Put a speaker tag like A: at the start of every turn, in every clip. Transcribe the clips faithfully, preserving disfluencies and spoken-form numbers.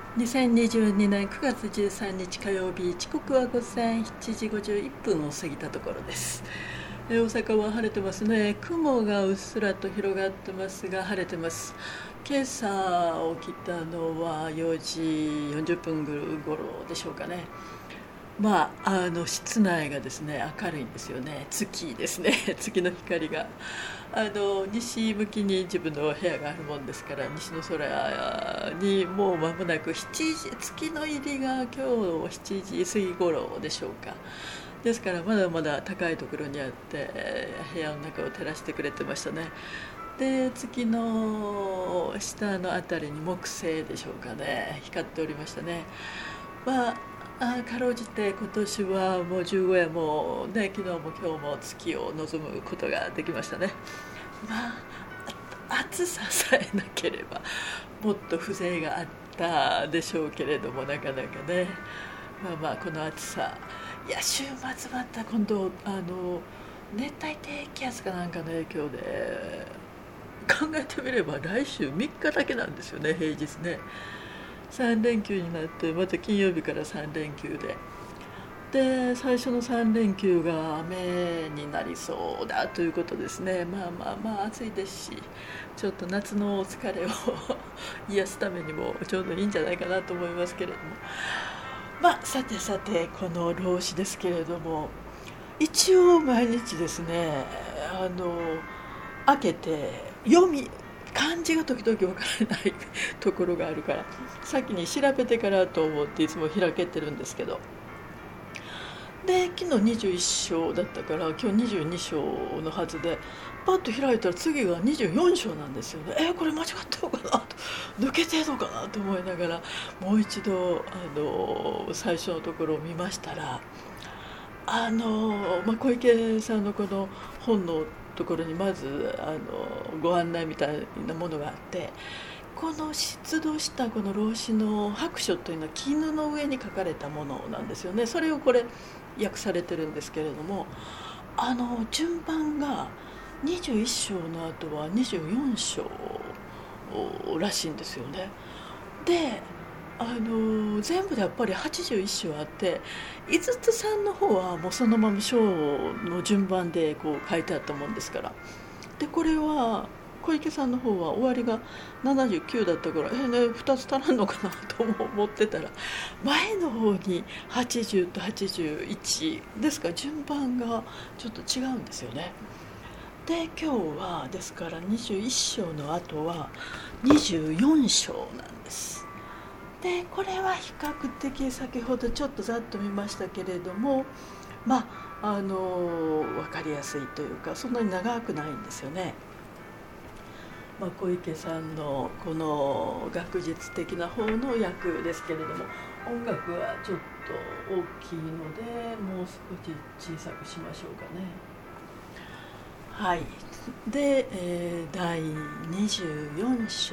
A: にせんにじゅうにねんくがつじゅうさんにち火曜日、時刻は午前しちじごじゅういっぷんを過ぎたところです。え大阪は晴れてますね。雲がうっすらと広がってますが晴れてます。今朝起きたのはよじよんじゅっぷん頃でしょうかね。まあ、あの室内がですね明るいんですよね。月ですね。月の光があの西向きに自分の部屋があるもんですから、西の空にもう間もなくしちじ、月の入りが今日しちじ過ぎ頃でしょうか。ですからまだまだ高いところにあって部屋の中を照らしてくれてましたね。で月の下のあたりに木星でしょうかね、光っておりましたね。まああかろうじて今年はもう十五夜もね、昨日も今日も月を望むことができましたね。まあ暑ささえなければもっと風情があったでしょうけれども、なかなかね。まあまあこの暑さ、いや週末また今度あの熱帯低気圧かなんかの影響で、考えてみれば来週みっかだけなんですよね、平日ね。さん連休になってまた金曜日からさん連休で、で最初のさん連休が雨になりそうだということですね。まあまあまあ暑いですし、ちょっと夏の疲れを癒すためにもちょうどいいんじゃないかなと思いますけれども。まあさてさて、この老子ですけれども、一応毎日ですね、あの開けて読み漢字が時々わからないところがあるから、先に調べてからと思っていつも開けてるんですけど、で昨日にじゅういっ章だったから今日にじゅうに章のはずで、パッと開いたら次がにじゅうよん章なんですよね。えこれ間違ったのかなと、抜けてんのかなと思いながら、もう一度あの最初のところを見ましたら、あの、まあ、小池さんのこの本のところにまずあのご案内みたいなものがあって、この出土したこの老子の白書というのは絹の上に書かれたものなんですよね。それをこれ訳されてるんですけれども、あの順番がにじゅういっ章の後はにじゅうよん章らしいんですよね。であの全部でやっぱりはちじゅういっ章あって、井筒さんの方はもうそのまま章の順番でこう書いてあったもんですから、でこれは小池さんの方は終わりがななじゅうきゅうだったから、えね、ふたつ足らんのかなと思ってたら、前の方にはちじゅうとはちじゅういちですから、順番がちょっと違うんですよね。で今日はですからにじゅういっ章の後はにじゅうよん章なんです。でこれは比較的先ほどちょっとざっと見ましたけれども、まああの分かりやすいというか、そんなに長くないんですよね。まあ、小池さんのこの学術的な方の役ですけれども、音楽はちょっと大きいのでもう少し小さくしましょうかね。はい。で、えー、だいにじゅうよん章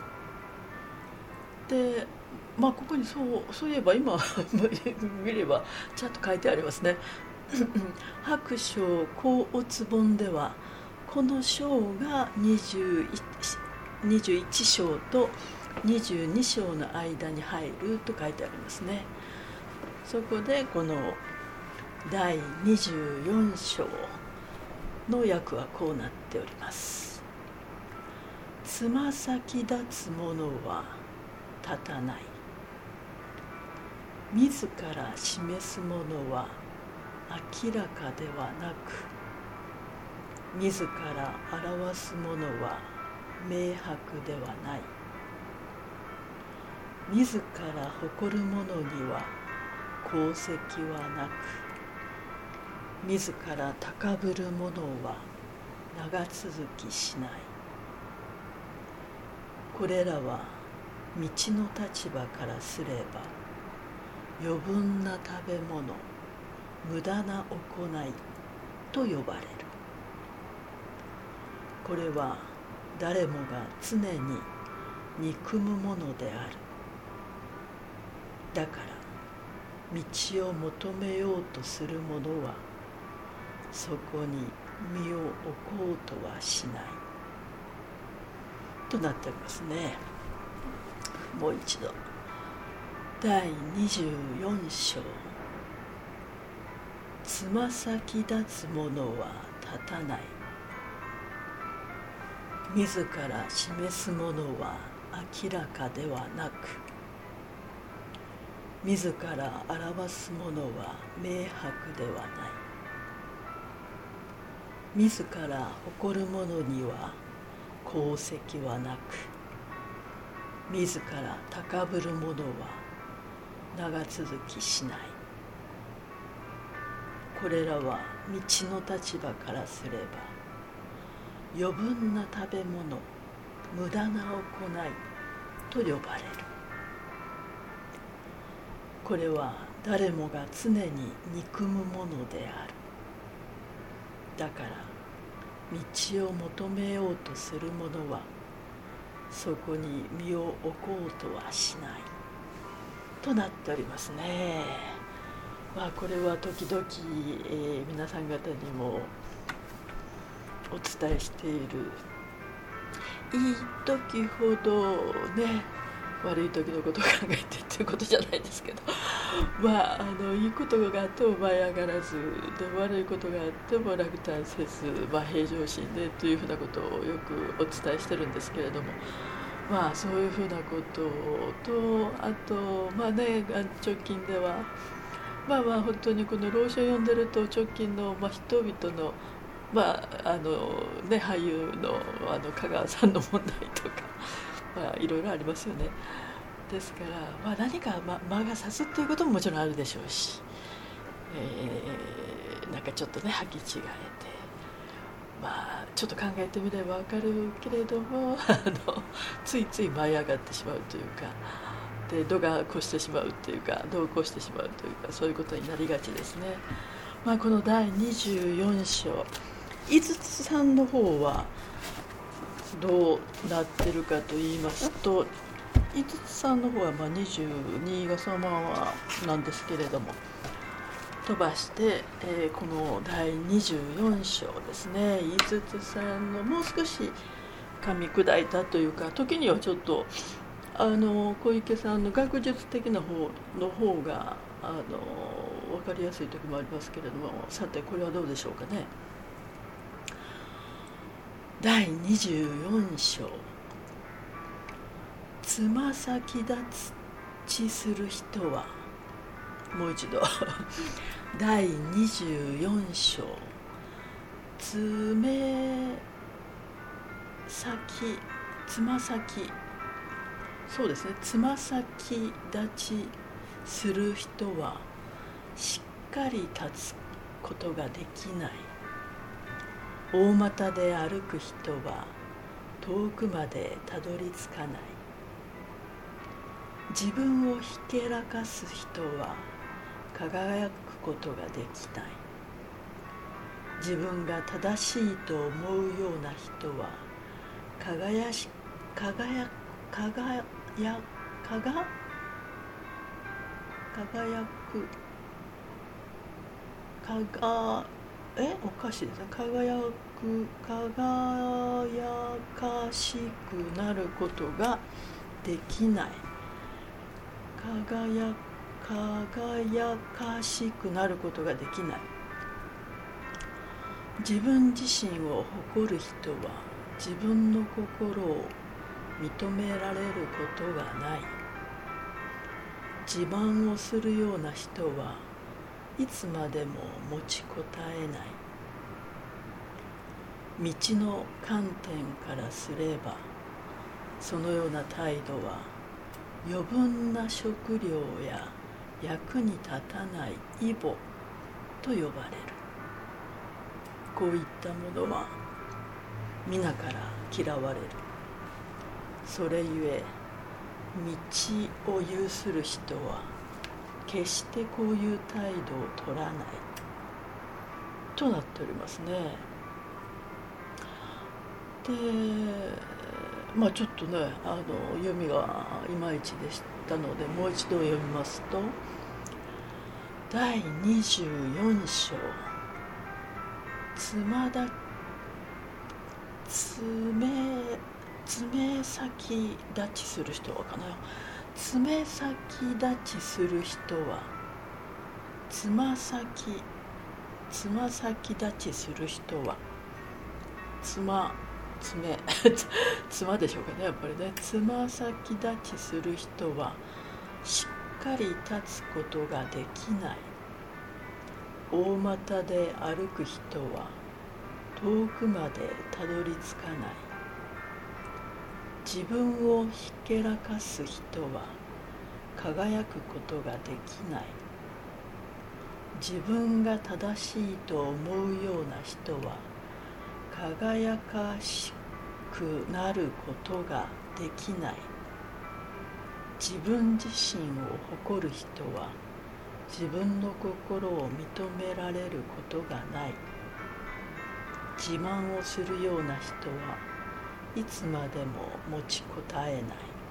A: で、まあここにそうそういえば今見ればちゃんと書いてありますね。白書甲乙本ではこの章がにじゅういち章とにじゅうに章の間に入ると書いてありますね。そこでこのだいにじゅうよん章の訳はこうなっております。つま先立つ者は立たない、自ら示すものは明らかではなく、自ら表すものは明白ではない。自ら誇るものには功績はなく、自ら高ぶるものは長続きしない。これらは道の立場からすれば余分な食べ物、無駄な行いと呼ばれる。これは誰もが常に憎むものである。だから道を求めようとする者はそこに身を置こうとはしないとなっておりますね。もう一度。 だいにじゅうよん章。つま先立つ者は立たない。自ら示すものは明らかではなく、自ら表すものは明白ではない。自ら誇る者には功績はなく、自ら高ぶる者は長続きしない。これらは道の立場からすれば余分な食べ物、無駄な行いと呼ばれる。これは誰もが常に憎むものである。だから道を求めようとする者はそこに身を置こうとはしないとなっておりますね。まあこれは時々、えー、皆さん方にもお伝えしている、いい時ほどね悪い時のことを考えてっていうことじゃないですけどまああのいいことがあっても舞い上がらずで、悪いことがあっても落胆せず、まあ、平常心でというふうなことをよくお伝えしてるんですけれども、まあそういうふうなことと、あとまあね直近ではまあまあ本当にこの老書を読んでると直近の、まあ、人々のまああのね俳優のあの香川さんの問題とかまあいろいろありますよね。ですから、まあ、何か、ま、間が差すということももちろんあるでしょうし、えー、なんかちょっとね履き違えて、まあちょっと考えてみれば分かるけれどもあのついつい舞い上がってしまうというか、で度が越してしまうというか、度を越してしまうというか、そういうことになりがちですね。まあ、このだいにじゅうよん章、井筒さんの方はどうなってるかと言いますと、井筒さんの方はまあにじゅうにがそのままなんですけれども、飛ばして、えー、このだいにじゅうよん章ですね、井筒さんのもう少し噛み砕いたというか、時にはちょっとあの小池さんの学術的な方の方があの分かりやすい時もありますけれども、さてこれはどうでしょうかね。だいにじゅうよん章。つま先立ちする人は、もう一度だいにじゅうよん章。つめ先つま先そうですねつま先立ちする人はしっかり立つことができない。大股で歩く人は遠くまでたどり着かない。自分をひけらかす人は輝くことができない。自分が正しいと思うような人は輝し輝輝輝輝く輝えおかしいですね。輝く輝かしくなることができない。輝輝かしくなることができない。自分自身を誇る人は自分の心を認められることがない。自慢をするような人はいつまでも持ちこたえない。道の観点からすればそのような態度は余分な食料や役に立たないイボと呼ばれる。こういったものは皆から嫌われる。それゆえ道を有する人は決してこういう態度を取らないとなっておりますね。でまあちょっとねあの読みがいまいちでしたのでもう一度読みますと、だいにじゅうよん章。つまだつめつめ先立ちする人はかな。 つめ先立ちする人はつま先つま先立ちする人はつまつめつまでしょうかね、やっぱりね。つま先立ちする人はしっかり立つことができない。大股で歩く人は遠くまでたどり着かない。自分をひけらかす人は輝くことができない。自分が正しいと思うような人は輝かしくなることができない。自分自身を誇る人は自分の心を認められることがない。自慢をするような人はいつまでも持ちこたえない。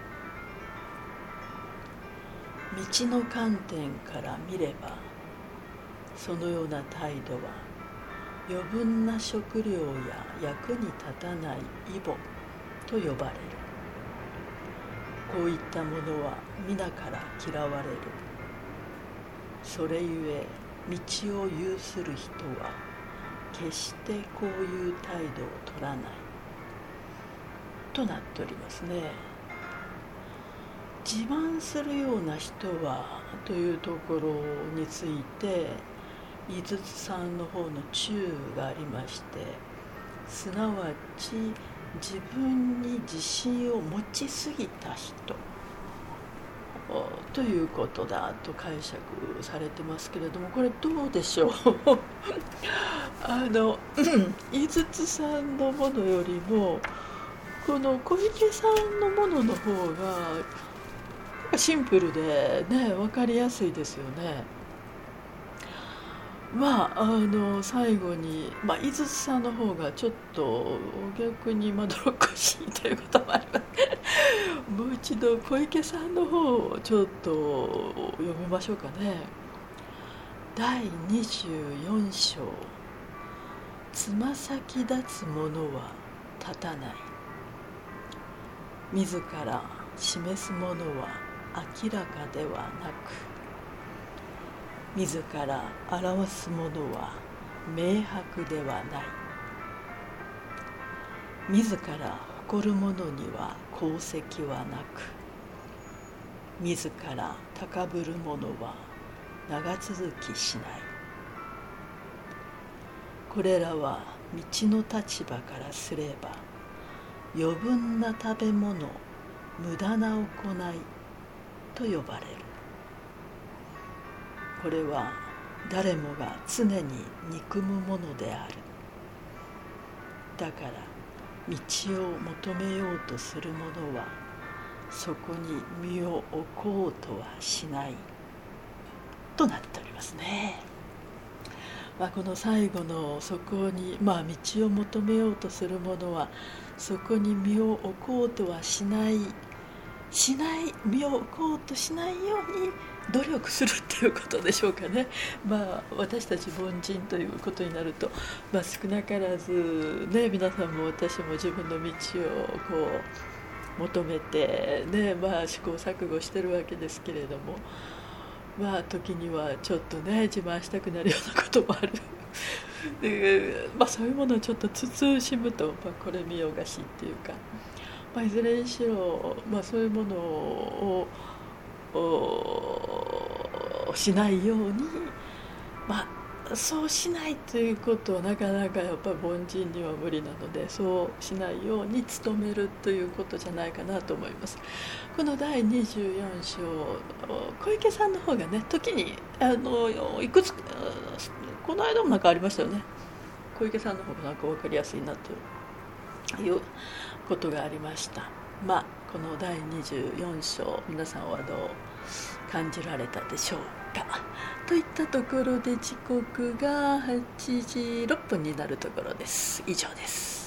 A: 道の観点から見ればそのような態度は余分な食料や役に立たないイボと呼ばれる。こういったものは皆から嫌われる。それゆえ道を有する人は決してこういう態度を取らないとなっておりますね。自慢するような人はというところについて井筒さんの方の注がありまして、すなわち自分に自信を持ちすぎた人ということだと解釈されてますけれども、これどうでしょうあの井筒さんのものよりもこの小池さんのものの方がシンプルでね、分かりやすいですよね。まあ、あの最後に、まあ、井筒さんの方がちょっと逆にまどろっこしいということもありますもう一度小池さんの方をちょっと読みましょうかね。だいにじゅうよん章、つま先立つ者は立たない。自ら示すものは明らかではなく、自ら表すものは明白ではない。自ら誇るものには功績はなく、自ら高ぶるものは長続きしない。これらは道の立場からすれば余分な食べ物、無駄な行いと呼ばれる。これは誰もが常に憎むものである。だから道を求めようとする者はそこに身を置こうとはしないとなっておりますね。まあ、この最後のそこに、まあ、道を求めようとする者はそこに身を置こうとはしないしない身を置こうとしないように努力するっていうことでしょうかね。まあ私たち凡人ということになると、まあ、少なからずね、皆さんも私も自分の道をこう求めてね、まあ試行錯誤してるわけですけれども、まあ時にはちょっとね自慢したくなるようなこともあるで、まあ、そういうものをちょっと慎むと、まあ、これ見よがしっていうか、まあ、いずれにしろ、まあ、そういうものをしないように、まあ、そうしないということはなかなかやっぱり凡人には無理なので、そうしないように努めるということじゃないかなと思います。このだいにじゅうよん章、小池さんの方がね、時にあのいくつこの間もなんかありましたよね。小池さんの方がなんか分かりやすいなということがありました。まあこのだいにじゅうよん章、皆さんはどう感じられたでしょうか。といったところで時刻がはちじろっぷんになるところです。以上です。